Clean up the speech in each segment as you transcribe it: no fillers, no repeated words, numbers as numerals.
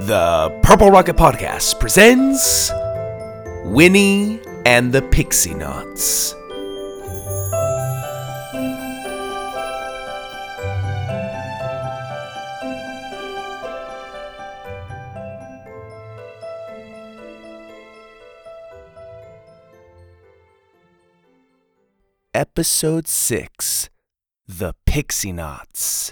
The Purple Rocket Podcast presents Winnie and the Pixie Nuts. Episode 6, The Pixie Nuts.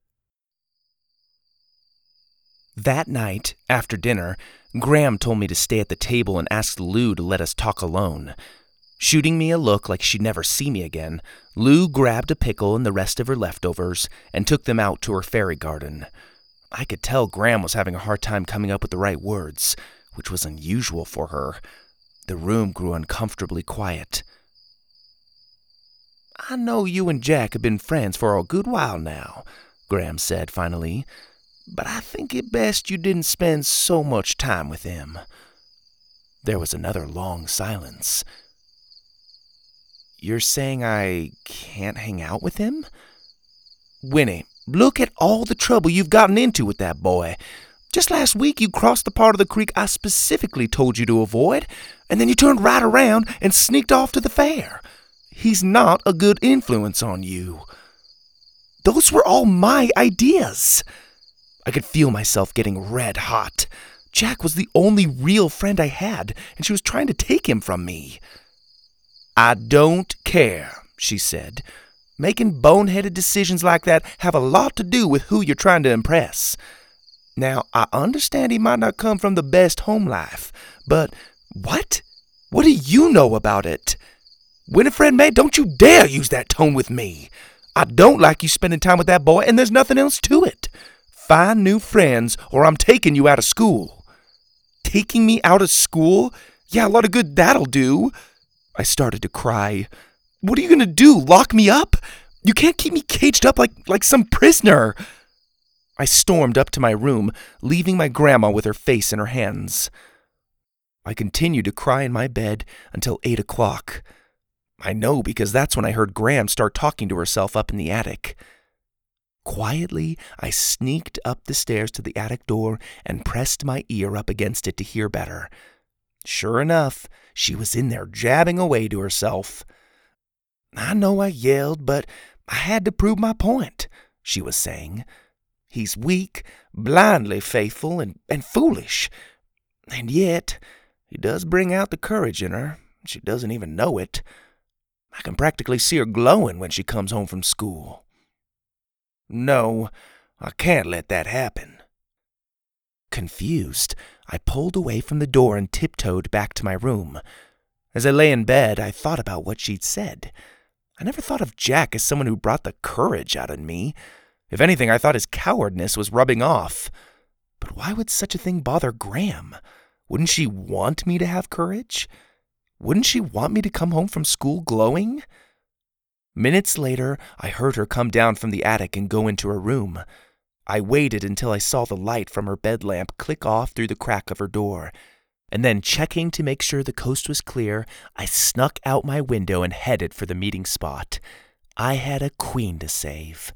That night, after dinner, Graham told me to stay at the table and asked Lou to let us talk alone. Shooting me a look like she'd never see me again, Lou grabbed a pickle and the rest of her leftovers and took them out to her fairy garden. I could tell Graham was having a hard time coming up with the right words, which was unusual for her. The room grew uncomfortably quiet. "I know you and Jack have been friends for a good while now," Graham said finally, "but I think it best you didn't spend so much time with him." There was another long silence. "You're saying I can't hang out with him?" "Winnie, look at all the trouble you've gotten into with that boy. Just last week you crossed the part of the creek I specifically told you to avoid, and then you turned right around and sneaked off to the fair. He's not a good influence on you." "Those were all my ideas." I could feel myself getting red hot. Jack was the only real friend I had, and she was trying to take him from me. "I don't care," she said. "Making boneheaded decisions like that have a lot to do with who you're trying to impress. Now, I understand he might not come from the best home life, but what? What do you know about it? Winifred May, don't you dare use that tone with me. I don't like you spending time with that boy, and there's nothing else to it. Find new friends, or I'm taking you out of school." "Taking me out of school? Yeah, a lot of good that'll do." I started to cry. "What are you going to do, lock me up? You can't keep me caged up like some prisoner." I stormed up to my room, leaving my grandma with her face in her hands. I continued to cry in my bed until 8 o'clock. I know because that's when I heard Graham start talking to herself up in the attic. Quietly, I sneaked up the stairs to the attic door and pressed my ear up against it to hear better. Sure enough, she was in there jabbing away to herself. "I know I yelled, but I had to prove my point," she was saying. "He's weak, blindly faithful, and foolish. And yet, he does bring out the courage in her. She doesn't even know it. I can practically see her glowing when she comes home from school. No, I can't let that happen." Confused, I pulled away from the door and tiptoed back to my room. As I lay in bed, I thought about what she'd said. I never thought of Jack as someone who brought the courage out in me. If anything, I thought his cowardness was rubbing off. But why would such a thing bother Graham? Wouldn't she want me to have courage? Wouldn't she want me to come home from school glowing? Minutes later, I heard her come down from the attic and go into her room. I waited until I saw the light from her bed lamp click off through the crack of her door, and then, checking to make sure the coast was clear, I snuck out my window and headed for the meeting spot. I had a queen to save.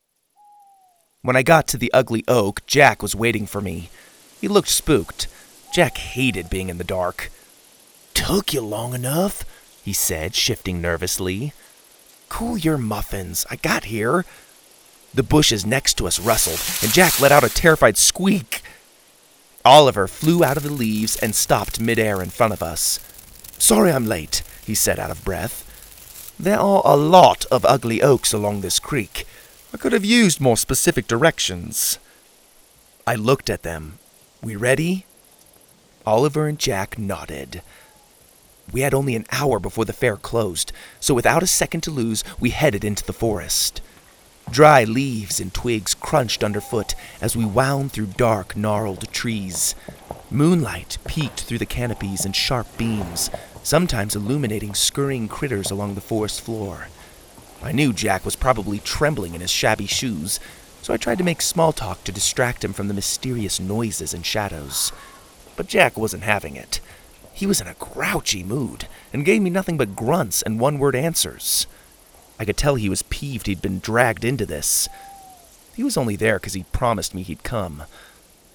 When I got to the ugly oak, Jack was waiting for me. He looked spooked. Jack hated being in the dark. "Took you long enough," he said, shifting nervously. "Cool your muffins. I got here." The bushes next to us rustled, and Jack let out a terrified squeak. Oliver flew out of the leaves and stopped midair in front of us. "Sorry I'm late," he said out of breath. "There are a lot of ugly oaks along this creek. I could have used more specific directions." I looked at them. "We ready?" Oliver and Jack nodded. We had only an hour before the fair closed, so without a second to lose, we headed into the forest. Dry leaves and twigs crunched underfoot as we wound through dark, gnarled trees. Moonlight peeked through the canopies in sharp beams, sometimes illuminating scurrying critters along the forest floor. I knew Jack was probably trembling in his shabby shoes, so I tried to make small talk to distract him from the mysterious noises and shadows. But Jack wasn't having it. He was in a grouchy mood and gave me nothing but grunts and one-word answers. I could tell he was peeved he'd been dragged into this. He was only there because he promised me he'd come.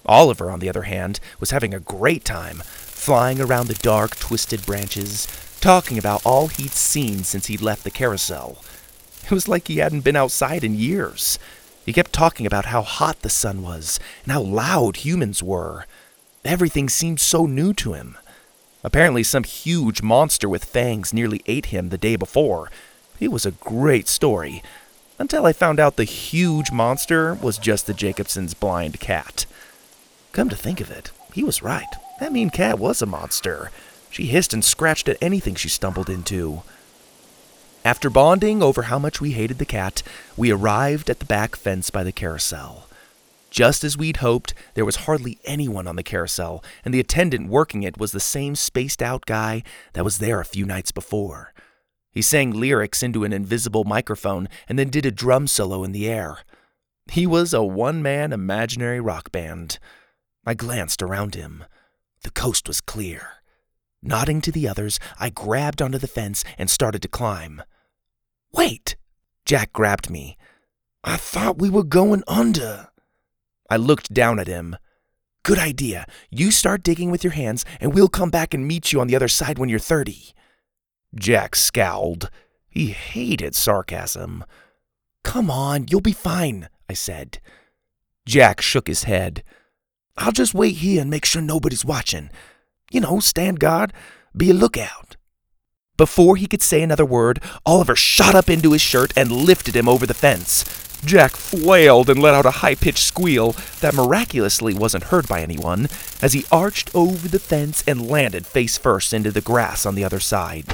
Oliver, on the other hand, was having a great time, flying around the dark, twisted branches, talking about all he'd seen since he'd left the carousel. It was like he hadn't been outside in years. He kept talking about how hot the sun was and how loud humans were. Everything seemed so new to him. Apparently some huge monster with fangs nearly ate him the day before. It was a great story, until I found out the huge monster was just the Jacobsons' blind cat. Come to think of it, he was right. That mean cat was a monster. She hissed and scratched at anything she stumbled into. After bonding over how much we hated the cat, we arrived at the back fence by the carousel. Just as we'd hoped, there was hardly anyone on the carousel, and the attendant working it was the same spaced-out guy that was there a few nights before. He sang lyrics into an invisible microphone and then did a drum solo in the air. He was a one-man imaginary rock band. I glanced around him. The coast was clear. Nodding to the others, I grabbed onto the fence and started to climb. "Wait!" Jack grabbed me. "I thought we were going under." I looked down at him. "Good idea. You start digging with your hands, and we'll come back and meet you on the other side when you're 30. Jack scowled. He hated sarcasm. "Come on, you'll be fine," I said. Jack shook his head. "I'll just wait here and make sure nobody's watching. You know, stand guard, be a lookout." Before he could say another word, Oliver shot up into his shirt and lifted him over the fence. Jack flailed and let out a high-pitched squeal that miraculously wasn't heard by anyone as he arched over the fence and landed face first into the grass on the other side.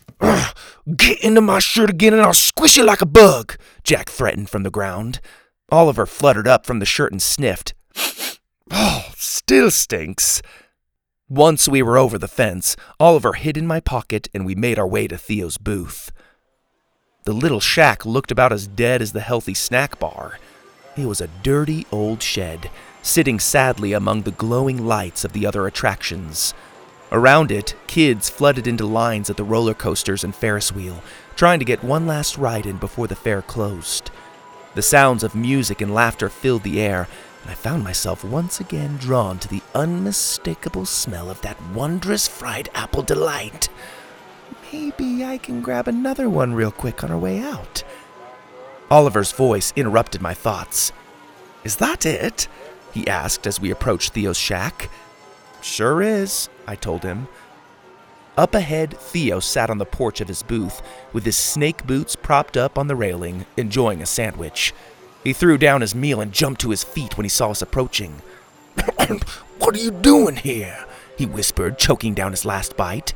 "Get into my shirt again and I'll squish you like a bug," Jack threatened from the ground. Oliver fluttered up from the shirt and sniffed. "Oh, still stinks." Once we were over the fence, Oliver hid in my pocket and we made our way to Theo's booth. The little shack looked about as dead as the healthy snack bar. It was a dirty old shed, sitting sadly among the glowing lights of the other attractions. Around it, kids flooded into lines at the roller coasters and Ferris wheel, trying to get one last ride in before the fair closed. The sounds of music and laughter filled the air, and I found myself once again drawn to the unmistakable smell of that wondrous fried apple delight. Maybe I can grab another one real quick on our way out. Oliver's voice interrupted my thoughts. "Is that it?" he asked as we approached Theo's shack. "Sure is," I told him. Up ahead, Theo sat on the porch of his booth, with his snake boots propped up on the railing, enjoying a sandwich. He threw down his meal and jumped to his feet when he saw us approaching. "What are you doing here?" he whispered, choking down his last bite.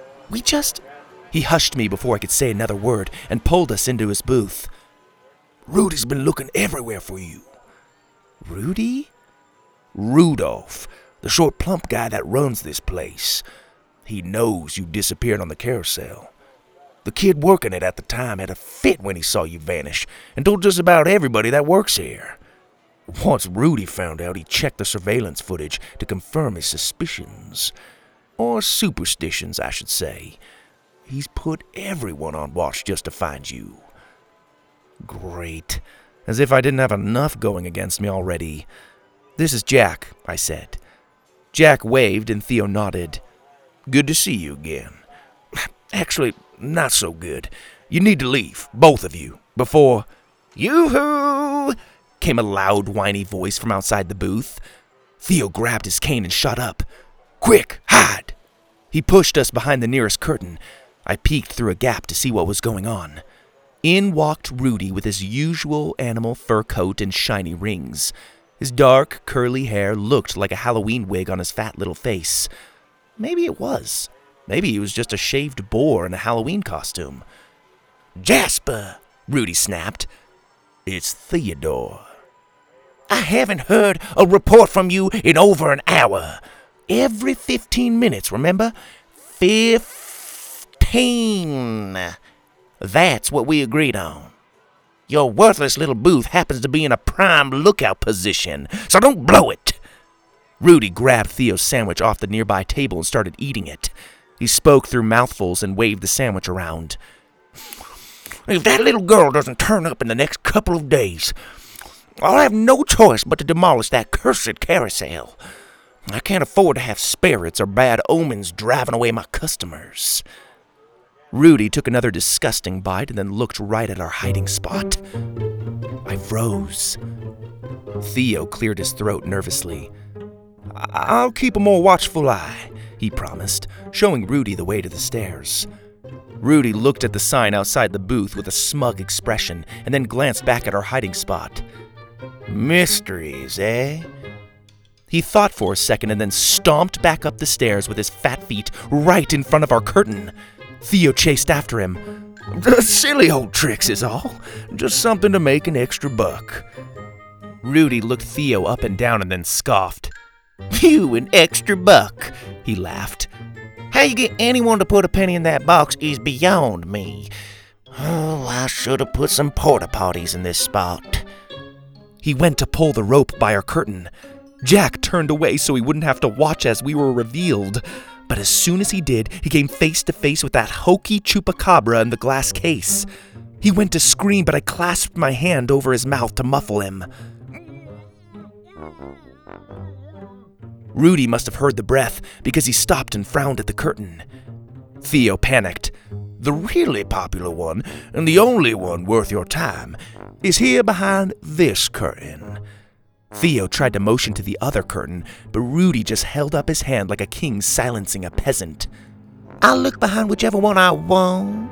He hushed me before I could say another word and pulled us into his booth. "Rudy's been looking everywhere for you." "Rudy?" "Rudolph, the short plump guy that runs this place. He knows you disappeared on the carousel. The kid working it at the time had a fit when he saw you vanish and told just about everybody that works here. Once Rudy found out, he checked the surveillance footage to confirm his suspicions. Or superstitions, I should say. He's put everyone on watch just to find you." Great. As if I didn't have enough going against me already. "This is Jack," I said. Jack waved and Theo nodded. "Good to see you again. Actually, not so good. You need to leave, both of you, before—" "Yoo-hoo!" came a loud, whiny voice from outside the booth. Theo grabbed his cane and shot up. "Quick, hide!" He pushed us behind the nearest curtain. I peeked through a gap to see what was going on. In walked Rudy with his usual animal fur coat and shiny rings. His dark, curly hair looked like a Halloween wig on his fat little face. Maybe it was. Maybe he was just a shaved boar in a Halloween costume. "Jasper!" Rudy snapped. "It's Theodore." "I haven't heard a report from you in over an hour. Every 15 minutes, remember? 15. That's what we agreed on. Your worthless little booth happens to be in a prime lookout position, so don't blow it." Rudy grabbed Theo's sandwich off the nearby table and started eating it. He spoke through mouthfuls and waved the sandwich around. "If that little girl doesn't turn up in the next couple of days, I'll have no choice but to demolish that cursed carousel. I can't afford to have spirits or bad omens driving away my customers." Rudy took another disgusting bite and then looked right at our hiding spot. I froze. Theo cleared his throat nervously. "I'll keep a more watchful eye," he promised, showing Rudy the way to the stairs. Rudy looked at the sign outside the booth with a smug expression and then glanced back at our hiding spot. "Mysteries, eh?" He thought for a second and then stomped back up the stairs with his fat feet right in front of our curtain. Theo chased after him. "Silly old tricks is all. Just something to make an extra buck." Rudy looked Theo up and down and then scoffed. "You an extra buck," he laughed. "How you get anyone to put a penny in that box is beyond me. Oh, I should have put some porta potties in this spot." He went to pull the rope by our curtain. Jack turned away so he wouldn't have to watch as we were revealed. But as soon as he did, he came face to face with that hokey chupacabra in the glass case. He went to scream, but I clasped my hand over his mouth to muffle him. Rudy must have heard the breath because he stopped and frowned at the curtain. Theo panicked. "The really popular one, and the only one worth your time, is here behind this curtain." Theo tried to motion to the other curtain, but Rudy just held up his hand like a king silencing a peasant. "I'll look behind whichever one I want."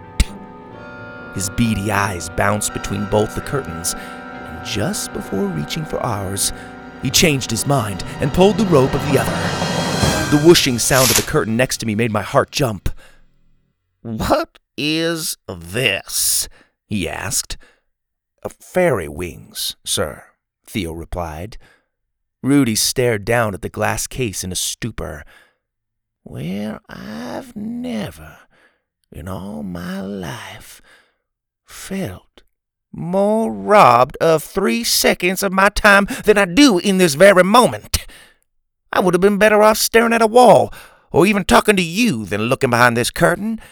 His beady eyes bounced between both the curtains, and just before reaching for ours, he changed his mind and pulled the rope of the other. The whooshing sound of the curtain next to me made my heart jump. "What is this?" he asked. "Fairy wings, sir," Theo replied. Rudy stared down at the glass case in a stupor. "Well, I've never, in all my life, felt more robbed of 3 seconds of my time than I do in this very moment. I would have been better off staring at a wall, or even talking to you, than looking behind this curtain.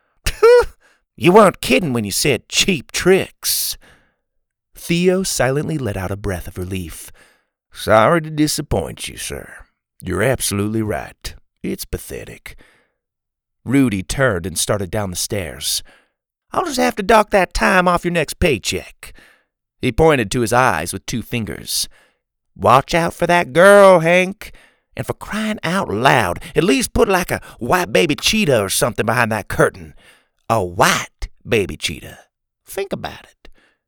You weren't kidding when you said cheap tricks." Theo silently let out a breath of relief. "Sorry to disappoint you, sir. You're absolutely right. It's pathetic." Rudy turned and started down the stairs. "I'll just have to dock that time off your next paycheck." He pointed to his eyes with 2 fingers. "Watch out for that girl, Hank. And for crying out loud, at least put like a white baby cheetah or something behind that curtain. A white baby cheetah. Think about it."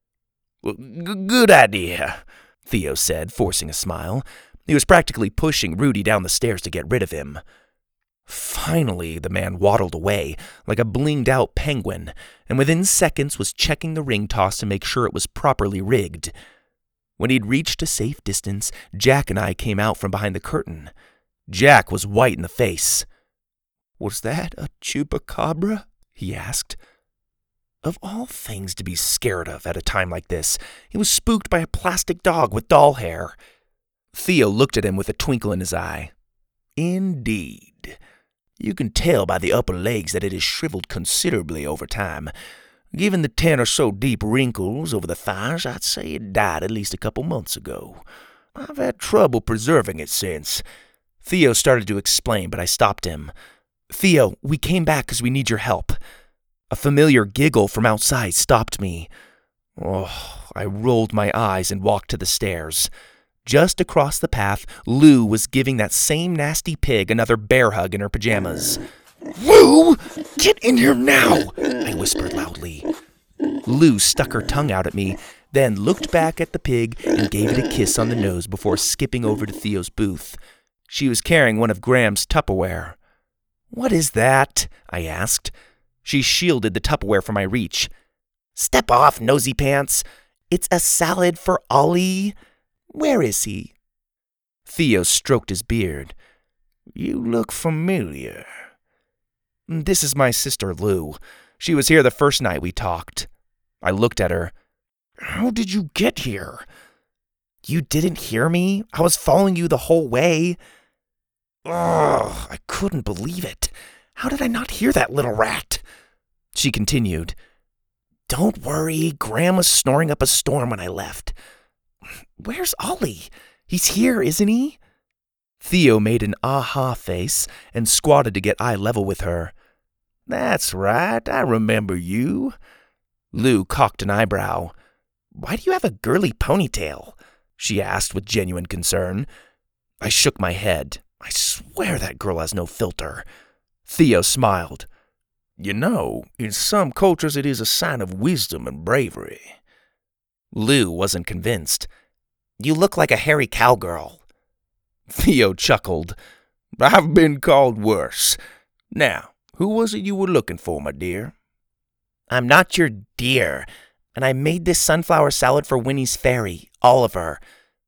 "Good idea," Theo said, forcing a smile. He was practically pushing Rudy down the stairs to get rid of him. Finally, the man waddled away, like a blinged-out penguin, and within seconds was checking the ring toss to make sure it was properly rigged. When he'd reached a safe distance, Jack and I came out from behind the curtain. Jack was white in the face. "Was that a chupacabra?" he asked. Of all things to be scared of at a time like this, he was spooked by a plastic dog with doll hair. Theo looked at him with a twinkle in his eye. "Indeed. You can tell by the upper legs that it has shriveled considerably over time. Given the 10 or so deep wrinkles over the thighs, I'd say it died at least a couple months ago. I've had trouble preserving it since." Theo started to explain, but I stopped him. "Theo, we came back because we need your help." A familiar giggle from outside stopped me. I rolled my eyes and walked to the stairs. Just across the path, Lou was giving that same nasty pig another bear hug in her pajamas. "Lou, get in here now," I whispered loudly. Lou stuck her tongue out at me, then looked back at the pig and gave it a kiss on the nose before skipping over to Theo's booth. She was carrying one of Graham's Tupperware. "What is that?" I asked. She shielded the Tupperware from my reach. "Step off, nosy pants. It's a salad for Ollie. Where is he?" Theo stroked his beard. "You look familiar." "This is my sister, Lou. She was here the first night we talked." I looked at her. "How did you get here?" "You didn't hear me? I was following you the whole way." I couldn't believe it. How did I not hear that little rat? She continued. "Don't worry, Graham was snoring up a storm when I left. Where's Ollie? He's here, isn't he? Theo made an aha face and squatted to get eye level with her. That's right, I remember you. Lou cocked an eyebrow. Why do you have a girly ponytail? She asked with genuine concern. I shook my head. I swear that girl has no filter. Theo smiled. You know, in some cultures it is a sign of wisdom and bravery. Lou wasn't convinced. You look like a hairy cowgirl. Theo chuckled. I've been called worse. Now, who was it you were looking for, my dear? I'm not your dear, and I made this sunflower salad for Winnie's fairy, Oliver.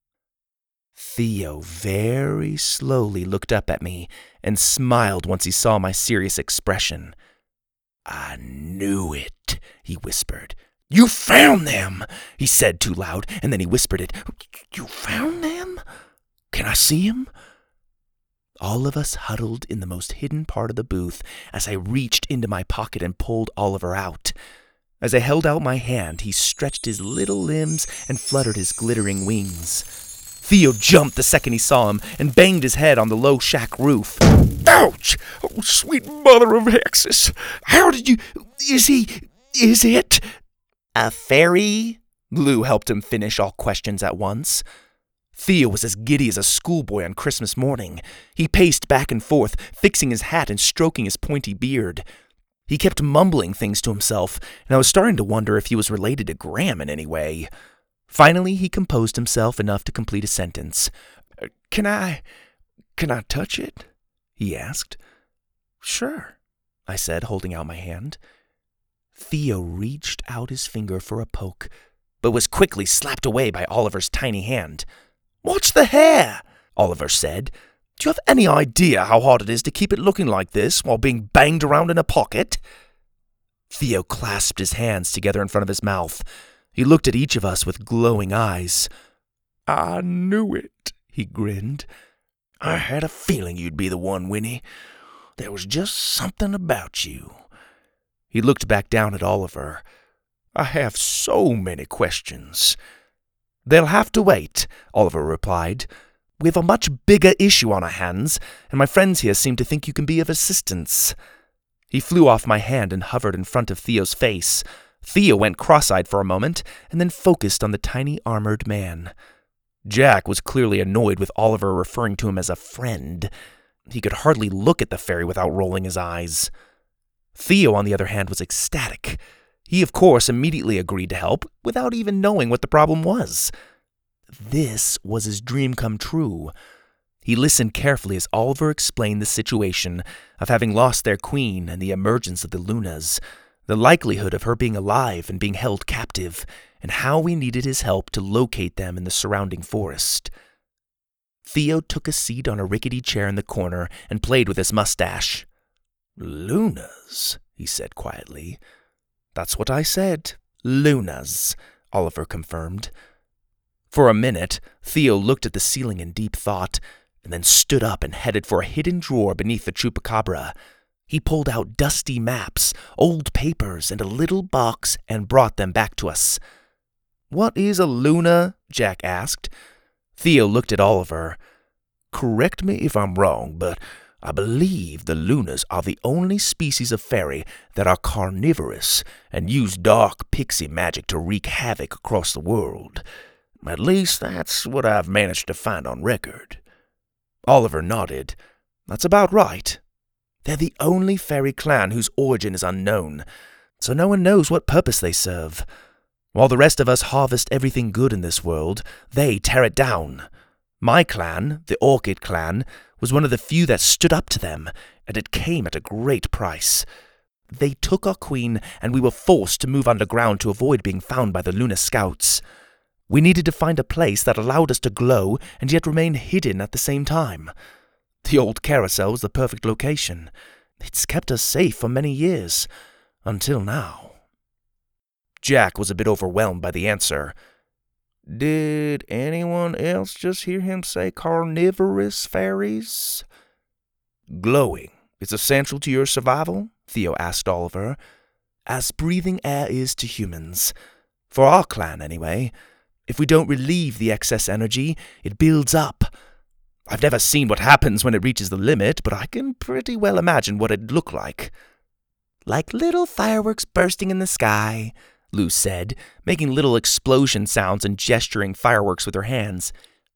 Theo very slowly looked up at me and smiled once he saw my serious expression. I knew it, he whispered. You found them, he said too loud, and then he whispered it. You found them? Can I see him? All of us huddled in the most hidden part of the booth as I reached into my pocket and pulled Oliver out. As I held out my hand, he stretched his little limbs and fluttered his glittering wings. Theo jumped the second he saw him and banged his head on the low shack roof. Ouch! Oh, sweet mother of hexes! How did you... Is it... A fairy? Lou helped him finish all questions at once. Theo was as giddy as a schoolboy on Christmas morning. He paced back and forth, fixing his hat and stroking his pointy beard. He kept mumbling things to himself, and I was starting to wonder if he was related to Graham in any way. Finally, he composed himself enough to complete a sentence. Can I touch it? He asked. Sure, I said, holding out my hand. Theo reached out his finger for a poke, but was quickly slapped away by Oliver's tiny hand. Watch the hair, Oliver said. Do you have any idea how hard it is to keep it looking like this while being banged around in a pocket? Theo clasped his hands together in front of his mouth. He looked at each of us with glowing eyes. I knew it, he grinned. I had a feeling you'd be the one, Winnie. There was just something about you. He looked back down at Oliver. I have so many questions. They'll have to wait, Oliver replied. We have a much bigger issue on our hands, and my friends here seem to think you can be of assistance. He flew off my hand and hovered in front of Theo's face. Theo went cross-eyed for a moment, and then focused on the tiny armored man. Jack was clearly annoyed with Oliver referring to him as a friend. He could hardly look at the fairy without rolling his eyes. Theo, on the other hand, was ecstatic. He, of course, immediately agreed to help, without even knowing what the problem was. This was his dream come true. He listened carefully as Oliver explained the situation of having lost their queen and the emergence of the Lunas, the likelihood of her being alive and being held captive, and how we needed his help to locate them in the surrounding forest. Theo took a seat on a rickety chair in the corner and played with his mustache. Lunas, he said quietly. That's what I said. Lunas, Oliver confirmed. For a minute, Theo looked at the ceiling in deep thought, and then stood up and headed for a hidden drawer beneath the chupacabra. He pulled out dusty maps, old papers, and a little box and brought them back to us. What is a Luna? Jack asked. Theo looked at Oliver. Correct me if I'm wrong, but I believe the Lunas are the only species of fairy that are carnivorous and use dark pixie magic to wreak havoc across the world. At least that's what I've managed to find on record. Oliver nodded. That's about right. They're the only fairy clan whose origin is unknown, so no one knows what purpose they serve. While the rest of us harvest everything good in this world, they tear it down. My clan, the Orchid Clan, was one of the few that stood up to them, and it came at a great price. They took our queen, and we were forced to move underground to avoid being found by the Luna Scouts. We needed to find a place that allowed us to glow and yet remain hidden at the same time. The old carousel was the perfect location. It's kept us safe for many years, until now. Jack was a bit overwhelmed by the answer. Did anyone else just hear him say carnivorous fairies? Glowing is essential to your survival? Theo asked Oliver. As breathing air is to humans. For our clan, anyway. If we don't relieve the excess energy, it builds up. I've never seen what happens when it reaches the limit, but I can pretty well imagine what it'd look like. Like little fireworks bursting in the sky, Lou said, making little explosion sounds and gesturing fireworks with her hands.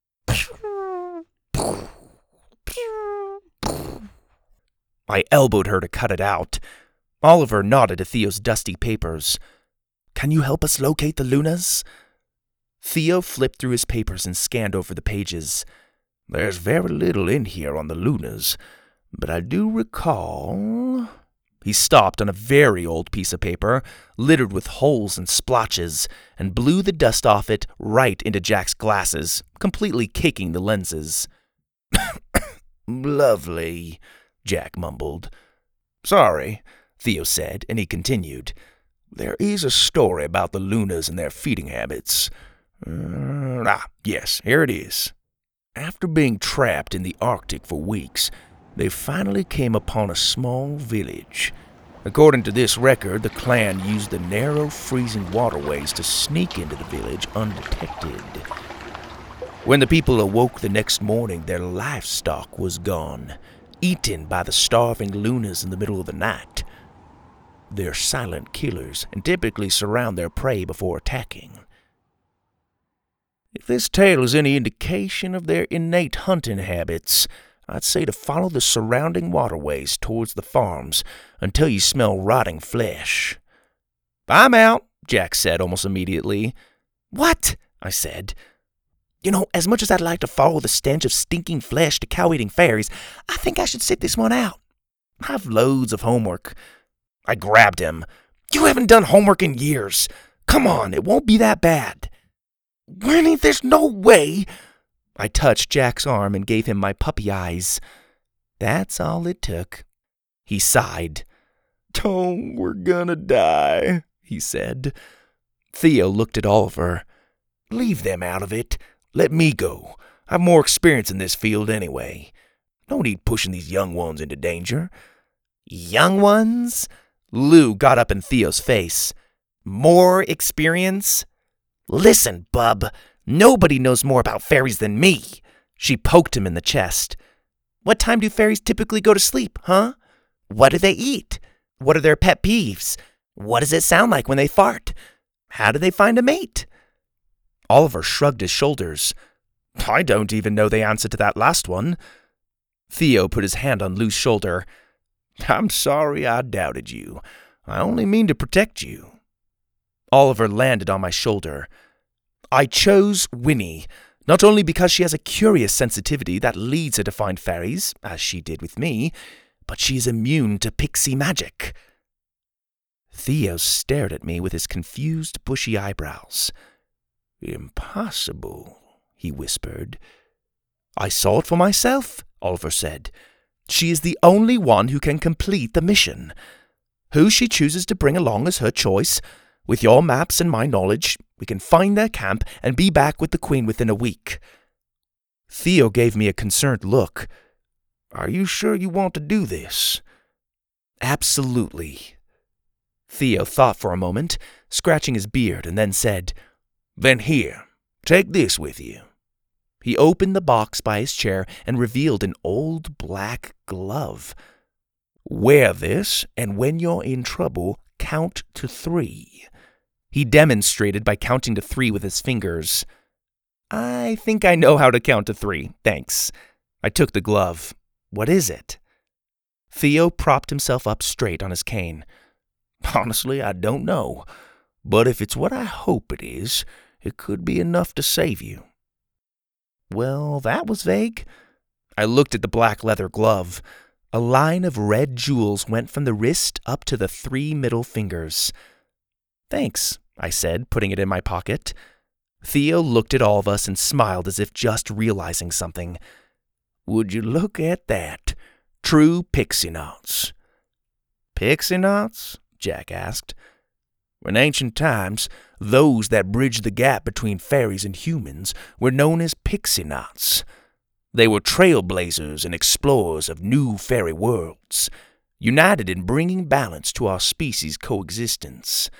I elbowed her to cut it out. Oliver nodded to Theo's dusty papers. Can you help us locate the Lunas? Theo flipped through his papers and scanned over the pages. There's very little in here on the Lunas, but I do recall... He stopped on a very old piece of paper, littered with holes and splotches, and blew the dust off it right into Jack's glasses, completely caking the lenses. Lovely, Jack mumbled. Sorry, Theo said, and he continued. There is a story about the Lunas and their feeding habits. Yes, here it is. After being trapped in the Arctic for weeks, they finally came upon a small village. According to this record, the clan used the narrow, freezing waterways to sneak into the village undetected. When the people awoke the next morning, their livestock was gone, eaten by the starving Lunas in the middle of the night. They're silent killers and typically surround their prey before attacking. If this tale is any indication of their innate hunting habits, I'd say to follow the surrounding waterways towards the farms until you smell rotting flesh. I'm out, Jack said almost immediately. What? I said. You know, as much as I'd like to follow the stench of stinking flesh to cow-eating fairies, I think I should sit this one out. I've loads of homework. I grabbed him. You haven't done homework in years. Come on, it won't be that bad. Winnie, there's no way. I touched Jack's arm and gave him my puppy eyes. That's all it took. He sighed. Tom, we're gonna die, he said. Theo looked at Oliver. Leave them out of it. Let me go. I've more experience in this field anyway. No need pushing these young ones into danger. Young ones? Lou got up in Theo's face. More experience? Listen, bub. Nobody knows more about fairies than me. She poked him in the chest. What time do fairies typically go to sleep, huh? What do they eat? What are their pet peeves? What does it sound like when they fart? How do they find a mate? Oliver shrugged his shoulders. I don't even know the answer to that last one. Theo put his hand on Lou's shoulder. I'm sorry I doubted you. I only mean to protect you. Oliver landed on my shoulder. I chose Winnie, not only because she has a curious sensitivity that leads her to find fairies, as she did with me, but she is immune to pixie magic. Theo stared at me with his confused, bushy eyebrows. Impossible, he whispered. I saw it for myself, Oliver said. She is the only one who can complete the mission. Who she chooses to bring along is her choice. With your maps and my knowledge, we can find their camp and be back with the Queen within a week. Theo gave me a concerned look. Are you sure you want to do this? Absolutely. Theo thought for a moment, scratching his beard, and then said, Then here, take this with you. He opened the box by his chair and revealed an old black glove. Wear this, and when you're in trouble, count to 3. He demonstrated by counting to 3 with his fingers. I think I know how to count to 3, thanks. I took the glove. What is it? Theo propped himself up straight on his cane. Honestly, I don't know. But if it's what I hope it is, it could be enough to save you. Well, that was vague. I looked at the black leather glove. A line of red jewels went from the wrist up to the 3 middle fingers. Thanks, I said, putting it in my pocket. Theo looked at all of us and smiled as if just realizing something. Would you look at that? True pixie knots. Pixie knots? Jack asked. In ancient times, those that bridged the gap between fairies and humans were known as pixie knots. They were trailblazers and explorers of new fairy worlds, united in bringing balance to our species' coexistence.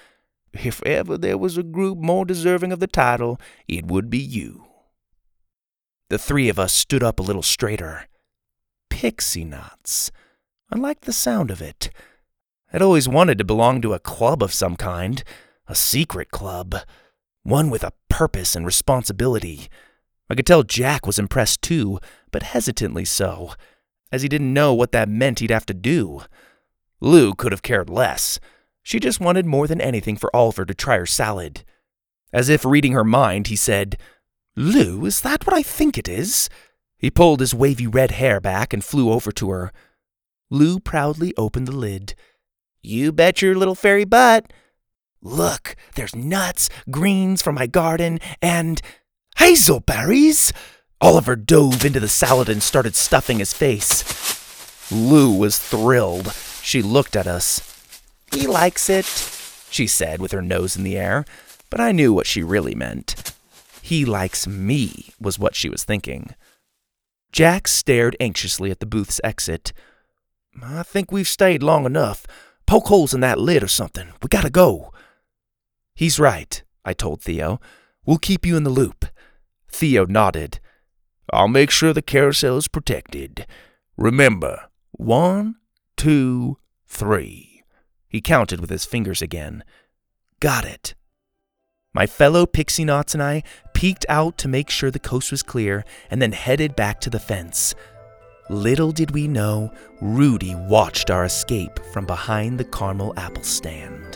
If ever there was a group more deserving of the title, it would be you." The three of us stood up a little straighter. Pixie Knots. I liked the sound of it. I'd always wanted to belong to a club of some kind, a secret club, one with a purpose and responsibility. I could tell Jack was impressed too, but hesitantly so, as he didn't know what that meant he'd have to do. Lou could have cared less. She just wanted more than anything for Oliver to try her salad. As if reading her mind, he said, "Lou, is that what I think it is?" He pulled his wavy red hair back and flew over to her. Lou proudly opened the lid. "You bet your little fairy butt. Look, there's nuts, greens from my garden, and hazelberries." Oliver dove into the salad and started stuffing his face. Lou was thrilled. She looked at us. "He likes it," she said with her nose in the air, but I knew what she really meant. "He likes me," was what she was thinking. Jack stared anxiously at the booth's exit. "I think we've stayed long enough. Poke holes in that lid or something. We gotta go." "He's right," I told Theo. "We'll keep you in the loop." Theo nodded. "I'll make sure the carousel is protected. Remember, 1, 2, 3. He counted with his fingers again. "Got it." My fellow Pixie Knots and I peeked out to make sure the coast was clear and then headed back to the fence. Little did we know, Rudy watched our escape from behind the caramel apple stand.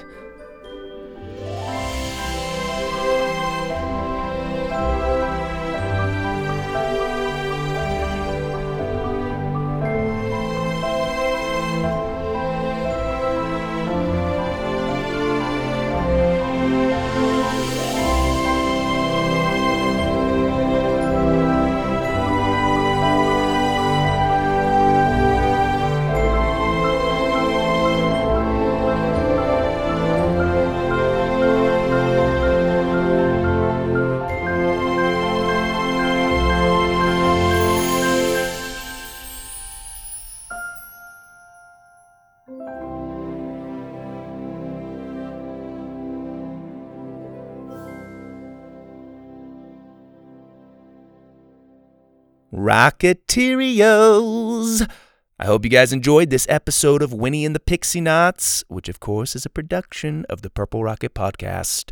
Rocketerios! I hope you guys enjoyed this episode of Winnie and the Pixie Knots, which of course is a production of the Purple Rocket Podcast.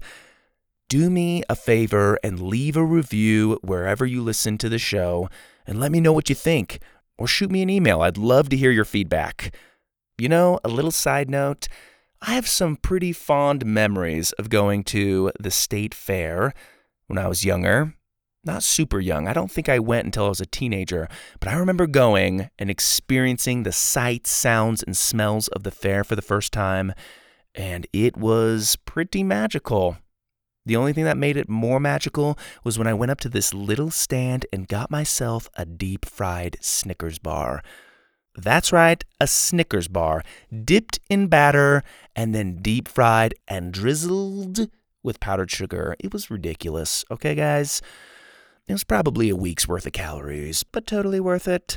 Do me a favor and leave a review wherever you listen to the show, and let me know what you think, or shoot me an email. I'd love to hear your feedback. You know, a little side note, I have some pretty fond memories of going to the state fair when I was younger. Not super young. I don't think I went until I was a teenager, but I remember going and experiencing the sights, sounds, and smells of the fair for the first time, and it was pretty magical. The only thing that made it more magical was when I went up to this little stand and got myself a deep-fried Snickers bar. That's right, a Snickers bar, dipped in batter and then deep-fried and drizzled with powdered sugar. It was ridiculous, okay, guys? It was probably a week's worth of calories, but totally worth it.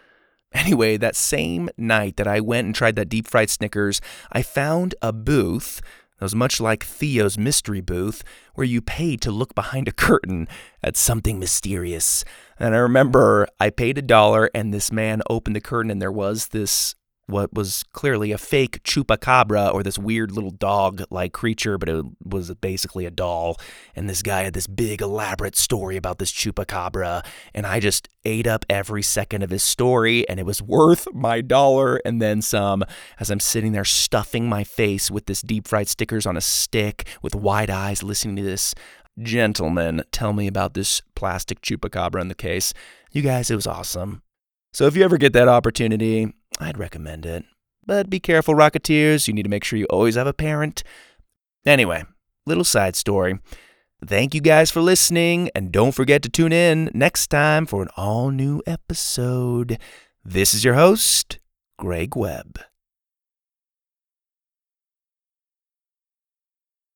Anyway, that same night that I went and tried that deep-fried Snickers, I found a booth that was much like Theo's mystery booth, where you paid to look behind a curtain at something mysterious. And I remember I paid $1, and this man opened the curtain, and there was this, what was clearly a fake chupacabra, or this weird little dog-like creature, but it was basically a doll. And this guy had this big elaborate story about this chupacabra, and I just ate up every second of his story, and it was worth my $1 and then some, as I'm sitting there stuffing my face with this deep-fried Snickers on a stick with wide eyes, listening to this gentleman tell me about this plastic chupacabra in the case. You guys, it was awesome. So if you ever get that opportunity, I'd recommend it. But be careful, Rocketeers. You need to make sure you always have a parent. Anyway, little side story. Thank you guys for listening, and don't forget to tune in next time for an all-new episode. This is your host, Greg Webb.